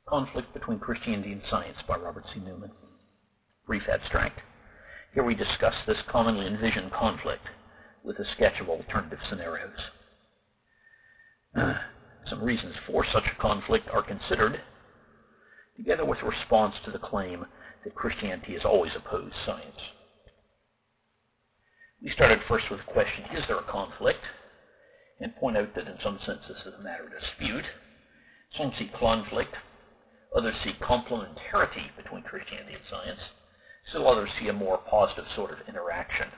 Conflict Between Christianity and Science by Robert C. Newman. Brief abstract. Here we discuss this commonly envisioned conflict with a sketch of alternative scenarios. Some reasons for such a conflict are considered, together with a response to the claim that Christianity has always opposed science. We started first with the question, is there a conflict? And point out that in some sense this is a matter of dispute. Some see conflict, others see complementarity between Christianity and science, still others see a more positive sort of interaction.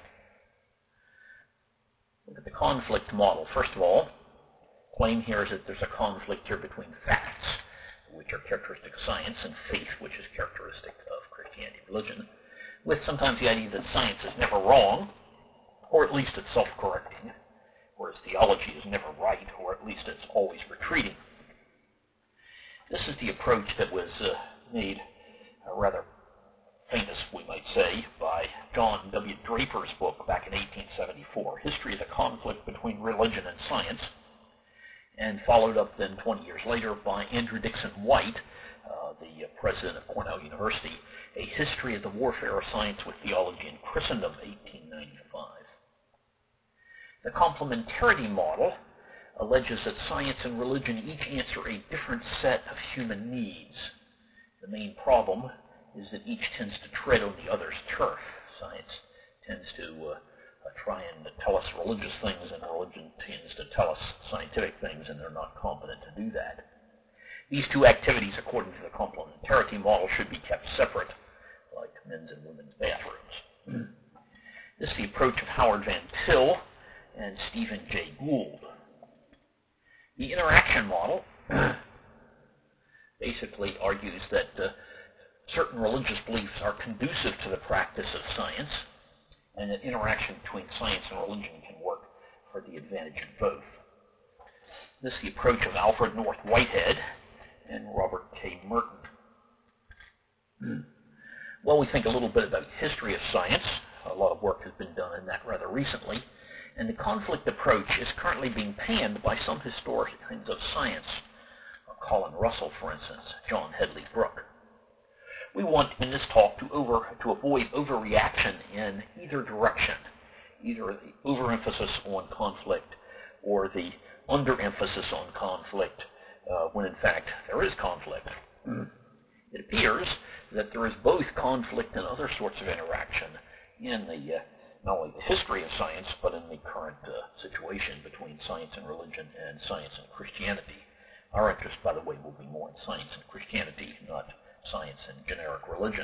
Look at the conflict model. First of all, claim here is that there's a conflict here between facts, which are characteristic of science, and faith, which is characteristic of Christianity religion, with sometimes the idea that science is never wrong, or at least it's self-correcting, whereas theology is never right, or at least it's always retreating. This is the approach that was made rather famous, we might say, by John W. Draper's book back in 1874, History of the Conflict Between Religion and Science, and followed up then 20 years later by Andrew Dickson White, the president of Cornell University, A History of the Warfare of Science with Theology in Christendom, 1895. The complementarity model alleges that science and religion each answer a different set of human needs. The main problem is that each tends to tread on the other's turf. Science tends to try and tell us religious things, and religion tends to tell us scientific things, and they're not competent to do that. These two activities, according to the complementarity model, should be kept separate, like men's and women's bathrooms. This is the approach of Howard Van Til and Stephen Jay Gould. The interaction model basically argues that certain religious beliefs are conducive to the practice of science, and that interaction between science and religion can work for the advantage of both. This is the approach of Alfred North Whitehead and Robert K. Merton. Well, we think a little bit about history of science. A lot of work has been done in that rather recently, and the conflict approach is currently being panned by some historians of science. Colin Russell, for instance, John Hedley Brooke. We want in this talk to avoid overreaction in either direction, either the overemphasis on conflict or the underemphasis on conflict, when in fact there is conflict. It appears that there is both conflict and other sorts of interaction in the not only the history of science, but in the current situation between science and religion and science and Christianity. Our interest, by the way, will be more in science and Christianity, not science and generic religion.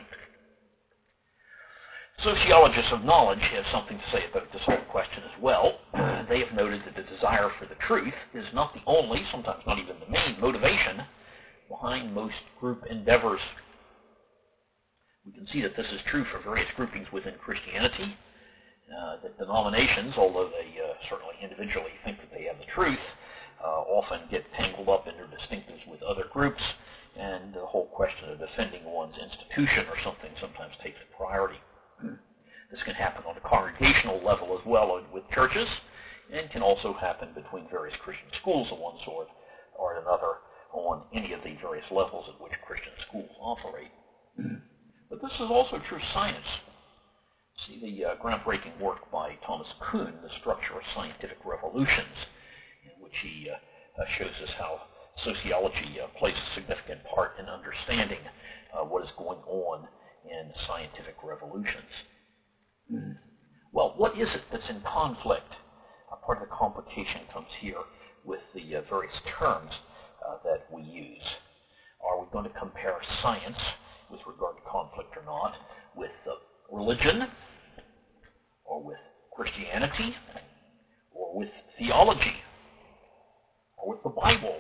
Sociologists of knowledge have something to say about this whole question as well. They have noted that the desire for the truth is not the only, sometimes not even the main, motivation behind most group endeavors. We can see that this is true for various groupings within Christianity, that denominations, although they certainly individually think that they have the truth, often get tangled up in their distinctives with other groups, and the whole question of defending one's institution or something sometimes takes a priority. This can happen on a congregational level as well with churches, and can also happen between various Christian schools of one sort or another on any of the various levels at which Christian schools operate. But this is also true of science. See the groundbreaking work by Thomas Kuhn, The Structure of Scientific Revolutions, in which he shows us how sociology plays a significant part in understanding what is going on in scientific revolutions. Well, what is it that's in conflict? Part of the complication comes here with the various terms that we use. Are we going to compare science, with regard to conflict or not, with religion, or with Christianity, or with theology, or with the Bible?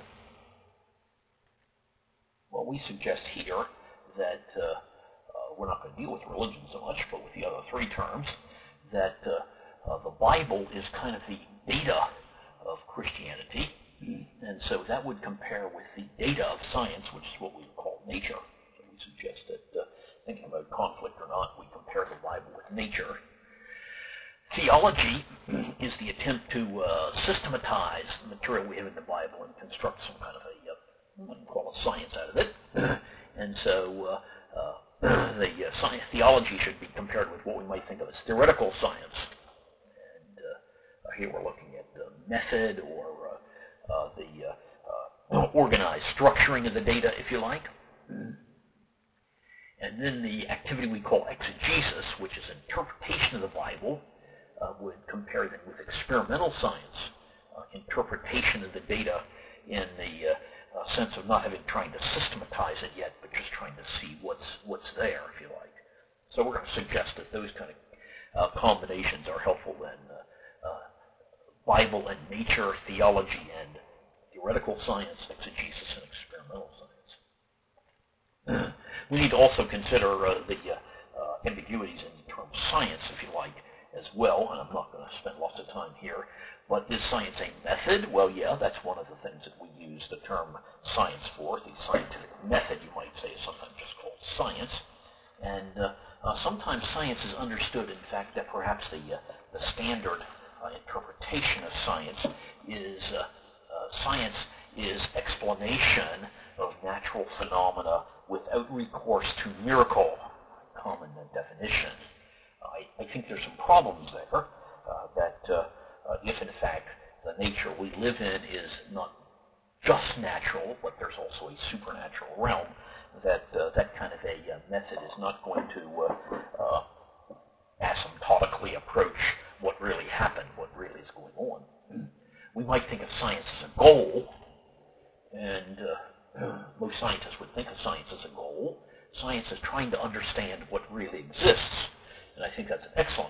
Well, we suggest here that we're not going to deal with religion so much, but with the other three terms, that the Bible is kind of the data of Christianity, and so that would compare with the data of science, which is what we would call nature. So we suggest that thinking about conflict or not, we compare the Bible with nature. Theology is the attempt to systematize the material we have in the Bible and construct some kind of a, what you call a science out of it. So science theology should be compared with what we might think of as theoretical science. And here we're looking at the method or the organized structuring of the data, if you like. And then the activity we call exegesis, which is interpretation of the Bible, would compare them with experimental science, interpretation of the data in the sense of not trying to systematize it yet, but just trying to see what's there, if you like. So we're going to suggest that those kind of combinations are helpful then. Bible and nature, theology and theoretical science, exegesis and experimental science. We need to also consider the ambiguities in the term science, if you like, as well, and I'm not going to spend lots of time here. But is science a method? Well, yeah, that's one of the things that we use the term science for. The scientific method, you might say, is sometimes just called science. And sometimes science is understood, in fact, that perhaps the standard interpretation of science is explanation of natural phenomena without recourse to miracle, common definition. I think there's some problems there, that if in fact the nature we live in is not just natural, but there's also a supernatural realm, that kind of a method is not going to asymptotically approach what really happened, what really is going on. We might think of science as a goal, and most scientists would think of science as a goal. Science is trying to understand what really exists, and I think that's an excellent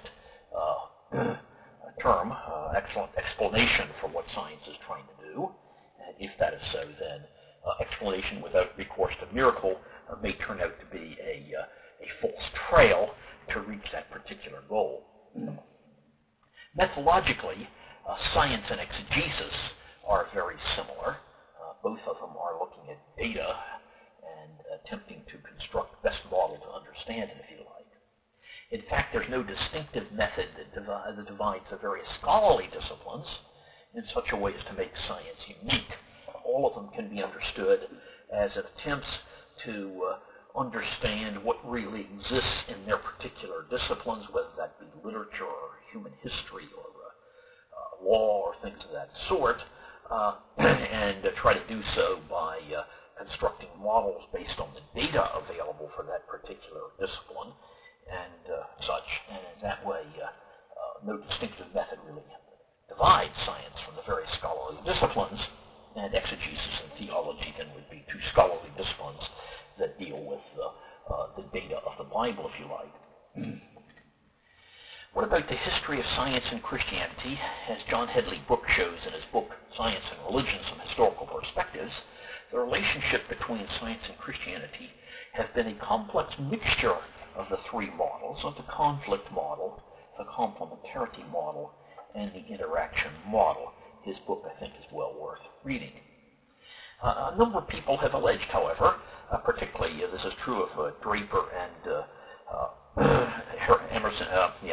term, excellent explanation for what science is trying to do. And if that is so, then explanation without recourse to miracle may turn out to be a false trail to reach that particular goal. Methodologically, science and exegesis are very similar. Both of them are looking at data and attempting to construct the best model to understand it, if you like. In fact, there's no distinctive method that divides the various scholarly disciplines in such a way as to make science unique. All of them can be understood as attempts to understand what really exists in their particular disciplines, whether that be literature or human history or law or things of that sort, and try to do so by constructing models based on the data available for that particular discipline and such. And in that way, no distinctive method really divides science from the various scholarly disciplines, and exegesis and theology then would be two scholarly disciplines that deal with the data of the Bible, if you like. What about the history of science and Christianity? As John Hedley Brooks shows in his book, Science and Religion, Some Historical Perspectives, the relationship between science and Christianity has been a complex mixture of the three models, of the conflict model, the complementarity model, and the interaction model. His book, I think, is well worth reading. A number of people have alleged, however, particularly this is true of Draper and Emerson,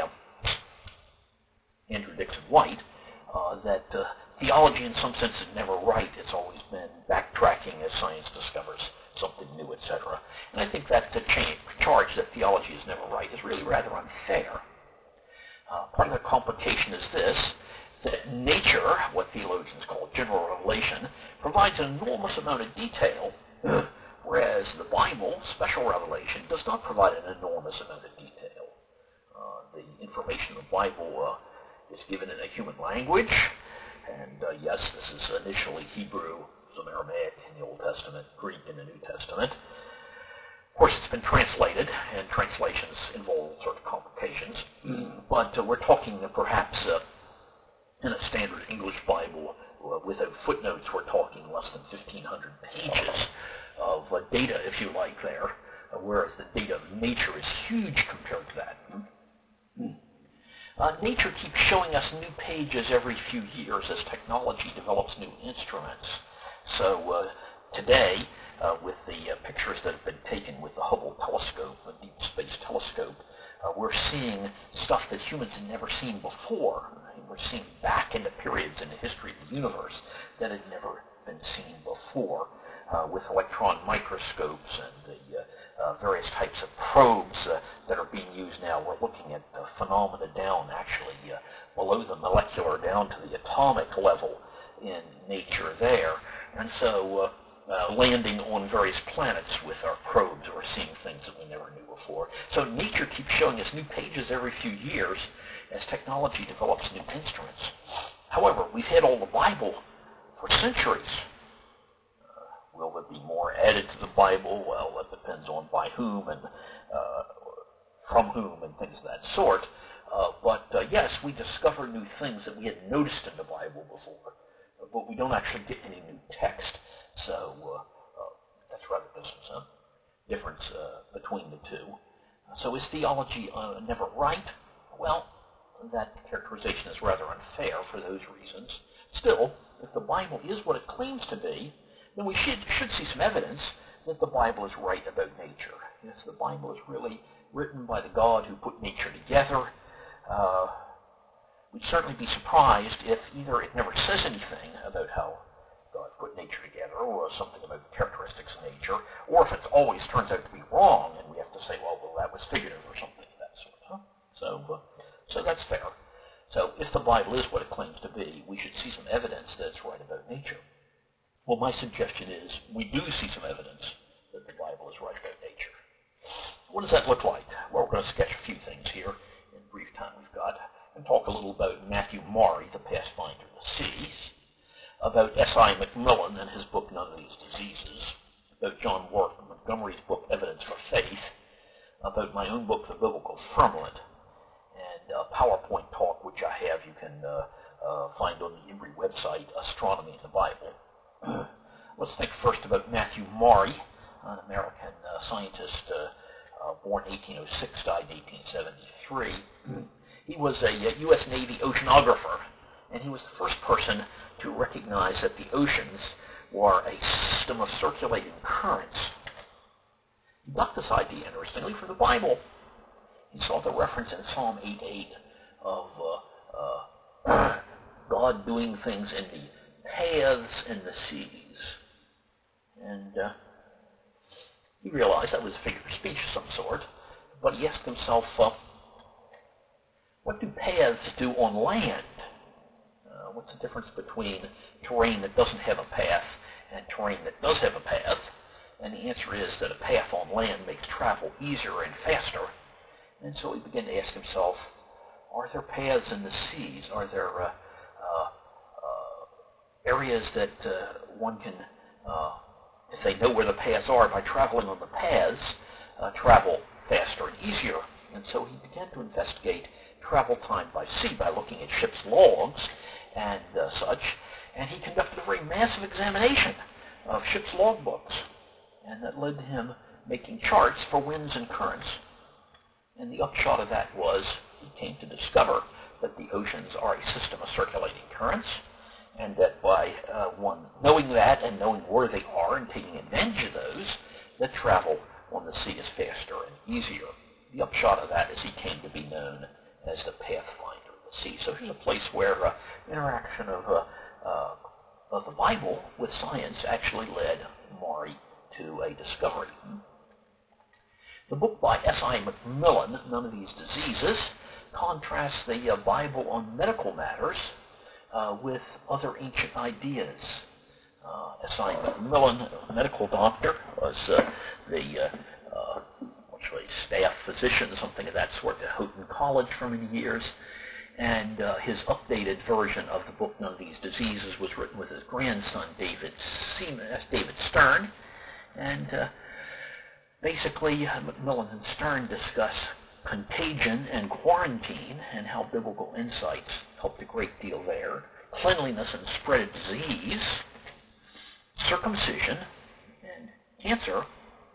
Andrew Dixon White, that theology in some sense is never right. It's always been backtracking as science discovers something new, etc. And I think that the charge that theology is never right is really rather unfair. Part of the complication is this, that nature, what theologians call general revelation, provides an enormous amount of detail, whereas the Bible, special revelation, does not provide an enormous amount of detail. The information in the Bible is given in a human language, and yes, this is initially Hebrew, some Aramaic in the Old Testament, Greek in the New Testament. Of course, it's been translated, and translations involve all sorts of complications, but we're talking perhaps in a standard English Bible without footnotes, we're talking less than 1,500 pages of data, if you like, there, whereas the data of nature is huge compared to that. Nature keeps showing us new pages every few years as technology develops new instruments. So today, with the pictures that have been taken with the Hubble telescope, the Deep Space Telescope, we're seeing stuff that humans had never seen before. We're seeing back into periods in the history of the universe that had never been seen before. With electron microscopes, microscopes and the various types of probes that are being used now. We're looking at phenomena down actually below the molecular, down to the atomic level in nature there. And so landing on various planets with our probes, we're seeing things that we never knew before. So nature keeps showing us new pages every few years as technology develops new instruments. However, we've had all the Bible for centuries. Will there be more added to the Bible? Well, that depends on by whom and from whom and things of that sort. But yes, we discover new things that we hadn't noticed in the Bible before, but we don't actually get any new text. So that's rather some difference between the two. So is theology never right? Well, that characterization is rather unfair for those reasons. Still, if the Bible is what it claims to be, then we should see some evidence that the Bible is right about nature. Yes, the Bible is really written by the God who put nature together. We'd certainly be surprised if either it never says anything about how God put nature together, or something about the characteristics of nature, or if it always turns out to be wrong, and we have to say, well, that was figurative or something of that sort. Huh? So that's fair. So if the Bible is what it claims to be, we should see some evidence that it's right about nature. Well, my suggestion is we do see some evidence that the Bible is right about nature. What does that look like? Well, we're going to sketch a few things here in the brief time we've got, and talk a little about Matthew Maury, the Pathfinder of the Seas, about S.I. McMillan and his book None of These Diseases, about John Warwick Montgomery's book Evidence for Faith, about my own book The Biblical Firmament, and a PowerPoint talk which I have you can find on the IMRI website, Astronomy in the Bible. Let's think first about Matthew Maury, an American scientist born 1806, died 1873. He was a U.S. Navy oceanographer, and he was the first person to recognize that the oceans were a system of circulating currents. He got this idea, interestingly, from the Bible. He saw the reference in Psalm 8:8 of God doing things in the paths in the seas. And he realized that was a figure of speech of some sort, but he asked himself, what do paths do on land? What's the difference between terrain that doesn't have a path and terrain that does have a path? And the answer is that a path on land makes travel easier and faster. And so he began to ask himself, are there paths in the seas? Are there areas that one can, if they know where the paths are, by traveling on the paths, travel faster and easier? And so he began to investigate travel time by sea by looking at ships' logs and such, and he conducted a very massive examination of ships' logbooks, and that led to him making charts for winds and currents. And the upshot of that was he came to discover that the oceans are a system of circulating currents, and that by one knowing that and knowing where they are and taking advantage of those, that travel on the sea is faster and easier. The upshot of that is he came to be known as the Pathfinder of the Sea. So here's a place where interaction of the Bible with science actually led Maury to a discovery. The book by S.I. McMillan, None of These Diseases, contrasts the Bible on medical matters with other ancient ideas. S.I. McMillan, a medical doctor, was the staff physician, something of that sort, at Houghton College for many years. And his updated version of the book None of These Diseases was written with his grandson, David Stern. And basically, McMillan and Stern discuss contagion and quarantine and how biblical insights helped a great deal there, cleanliness and spread of disease, circumcision and cancer,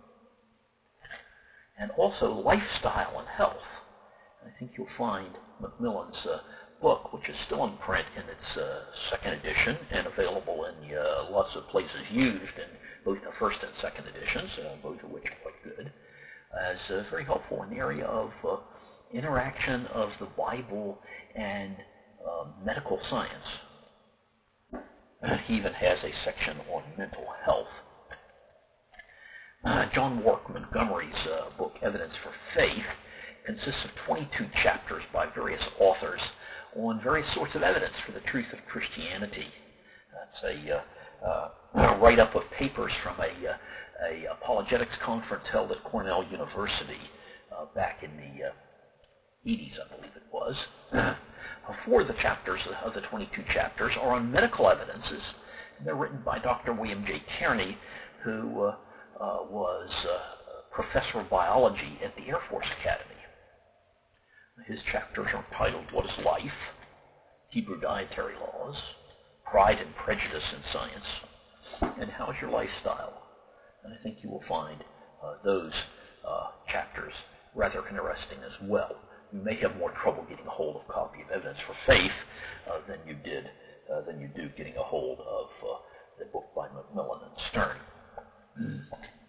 and also lifestyle and health. I think you'll find McMillan's book, which is still in print in its second edition and available in lots of places used in both the first and second editions, both of which are quite good, as very helpful in the area of interaction of the Bible and medical science. He even has a section on mental health. John Wark Montgomery's book, Evidence for Faith, consists of 22 chapters by various authors on various sorts of evidence for the truth of Christianity. It's a write-up of papers from a apologetics conference held at Cornell University back in the 80s, I believe it was. 4 of the chapters, of the 22 chapters, are on medical evidences. They're written by Dr. William J. Kearney, who was professor of biology at the Air Force Academy. His chapters are titled What is Life? Hebrew Dietary Laws, Pride and Prejudice in Science, and How's Your Lifestyle? And I think you will find those chapters rather interesting as well. You may have more trouble getting a hold of a copy of Evidence for Faith than you do getting a hold of the book by Macmillan and Stern.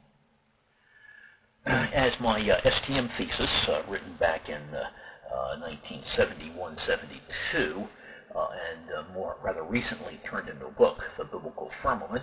As my STM thesis, written back in 1971-72, and more rather recently turned into a book, The Biblical Firmament,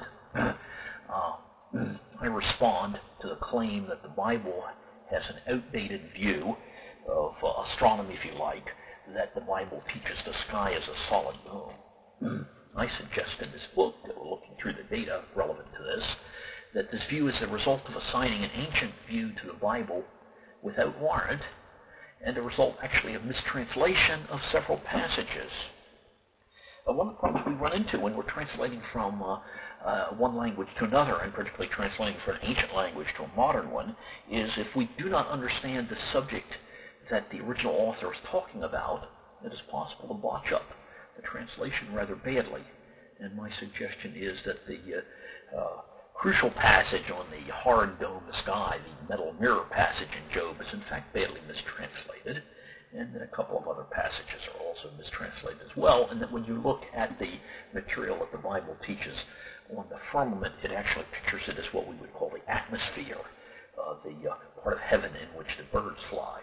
I respond to the claim that the Bible has an outdated view of astronomy, if you like, that the Bible teaches the sky is a solid dome. I suggest in this book, that we're looking through the data relevant to this, that this view is the result of assigning an ancient view to the Bible without warrant, and a result actually of mistranslation of several passages. One of the problems we run into when we're translating from one language to another, and particularly translating from an ancient language to a modern one, is if we do not understand the subject that the original author is talking about, it is possible to botch up the translation rather badly. And my suggestion is that the crucial passage on the hard dome sky, the metal mirror passage in Job, is in fact badly mistranslated, and then a couple of other passages are also mistranslated as well, and that when you look at the material that the Bible teaches on the firmament, it actually pictures it as what we would call the atmosphere, the part of heaven in which the birds fly.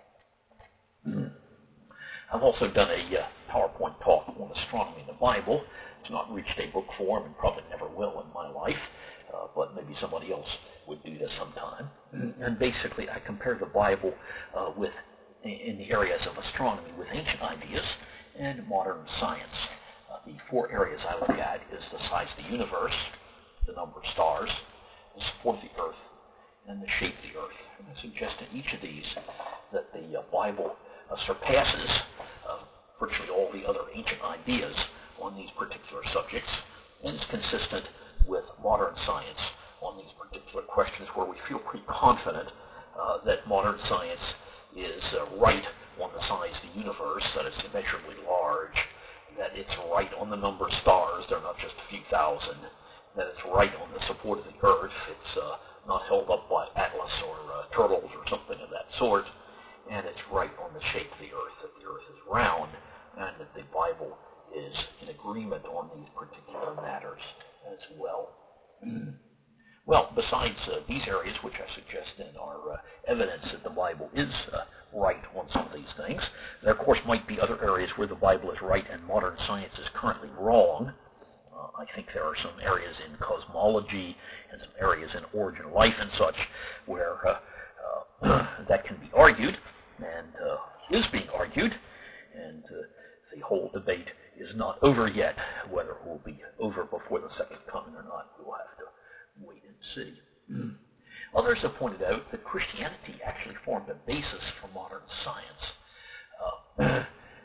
I've also done a PowerPoint talk on astronomy in the Bible. It's not reached a book form and probably never will in my life, but maybe somebody else would do this sometime. And basically, I compare the Bible in the areas of astronomy with ancient ideas and modern science. The 4 areas I look at is the size of the universe, the number of stars, the support of the earth, and the shape of the earth. And I suggest in each of these that the Bible surpasses virtually all the other ancient ideas on these particular subjects, and is consistent with modern science on these particular questions, where we feel pretty confident that modern science is right on the size of the universe, that it's immeasurably large, that it's right on the number of stars, they're not just a few thousand, that it's right on the support of the earth, it's not held up by Atlas or turtles or something of that sort, and it's right on the shape of the earth, that the earth is round, and that the Bible is in agreement on these particular matters as well. Well, besides these areas, which I suggest then are evidence that the Bible is right on some of these things, there of course might be other areas where the Bible is right and modern science is currently wrong. I think there are some areas in cosmology and some areas in origin of life and such where that can be argued and is being argued, and the whole debate is not over yet. Whether it will be over before the second coming or not, we will have to wait and see. Others have pointed out that Christianity actually formed a basis for modern science.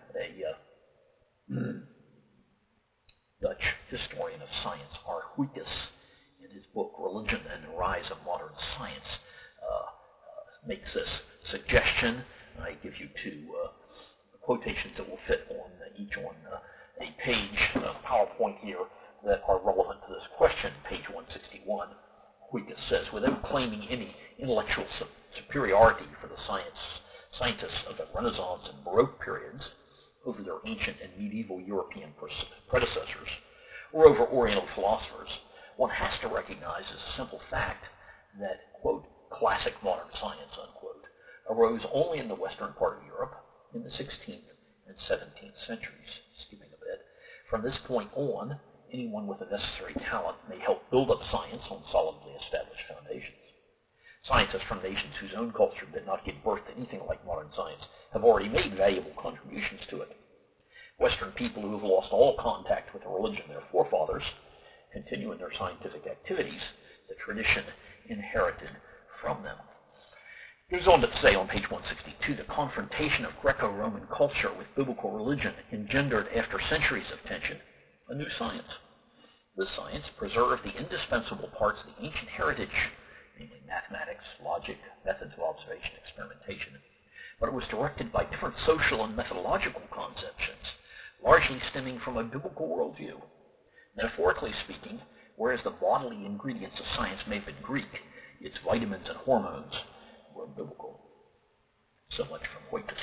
A Dutch historian of science, R. Huygens, in his book Religion and the Rise of Modern Science, makes this suggestion. I give you 2 quotations that will fit on each on a page PowerPoint here that are relevant to this question. Page 161, Huygens says, without claiming any intellectual superiority for the scientists of the Renaissance and Baroque periods over their ancient and medieval European predecessors, or over Oriental philosophers, one has to recognize as a simple fact that, quote, classic modern science, unquote, arose only in the western part of Europe in the 16th and 17th centuries. Skipping a bit. From this point on, anyone with the necessary talent may help build up science on solidly established foundations. Scientists from nations whose own culture did not give birth to anything like modern science have already made valuable contributions to it. Western people who have lost all contact with the religion of their forefathers continue in their scientific activities the tradition inherited from them. He goes on to say on page 162, the confrontation of Greco-Roman culture with biblical religion engendered, after centuries of tension, a new science. This science preserved the indispensable parts of the ancient heritage, namely mathematics, logic, methods of observation, experimentation, but it was directed by different social and methodological conceptions, largely stemming from a biblical worldview. Metaphorically speaking, whereas the bodily ingredients of science may have been Greek, its vitamins and hormones were biblical. So much from Huygens.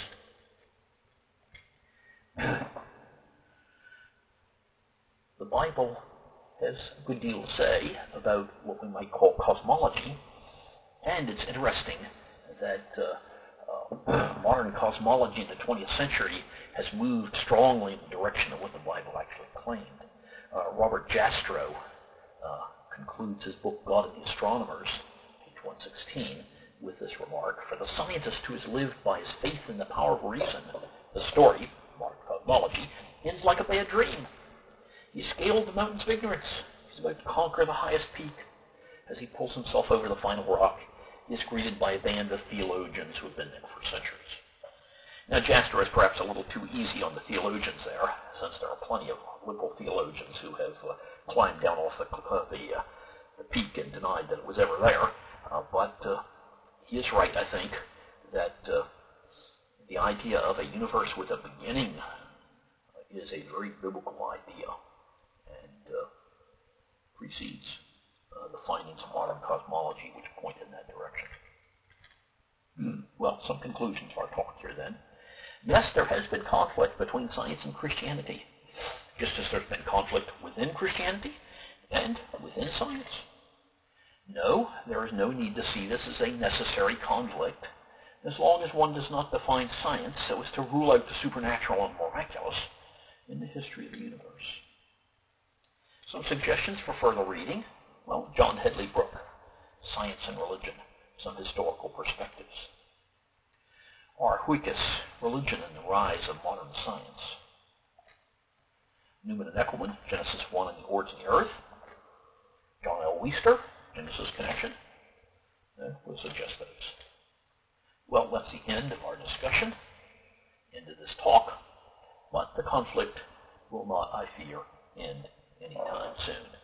The Bible has a good deal to say about what we might call cosmology, and it's interesting that modern cosmology in the 20th century has moved strongly in the direction of what the Bible actually claimed. Robert Jastrow concludes his book, God and the Astronomers, page 116, with this remark: for the scientist who has lived by his faith in the power of reason, the story, modern cosmology, ends like a bad dream. He scaled the mountains of ignorance. He's about to conquer the highest peak. As he pulls himself over the final rock, he is greeted by a band of theologians who have been there for centuries. Now, Jastrow is perhaps a little too easy on the theologians there, since there are plenty of liberal theologians who have climbed down off the peak and denied that it was ever there. But he is right, I think, that the idea of a universe with a beginning is a very biblical idea and precedes the findings of modern cosmology, which point in that direction. Well, some conclusions for our talk here then. Yes, there has been conflict between science and Christianity, just as there's been conflict within Christianity and within science. No, there is no need to see this as a necessary conflict, as long as one does not define science so as to rule out the supernatural and miraculous in the history of the universe. Some suggestions for further reading. Well, John Hedley Brooke, Science and Religion, Some Historical Perspectives. R. Huygens, Religion and the Rise of Modern Science. Newman and Eckelman, Genesis 1 and the Origin of the Earth. John L. Weister, Genesis Connection. We'll suggest those. Well, that's the end of our discussion, end of this talk, but the conflict will not, I fear, end anytime soon.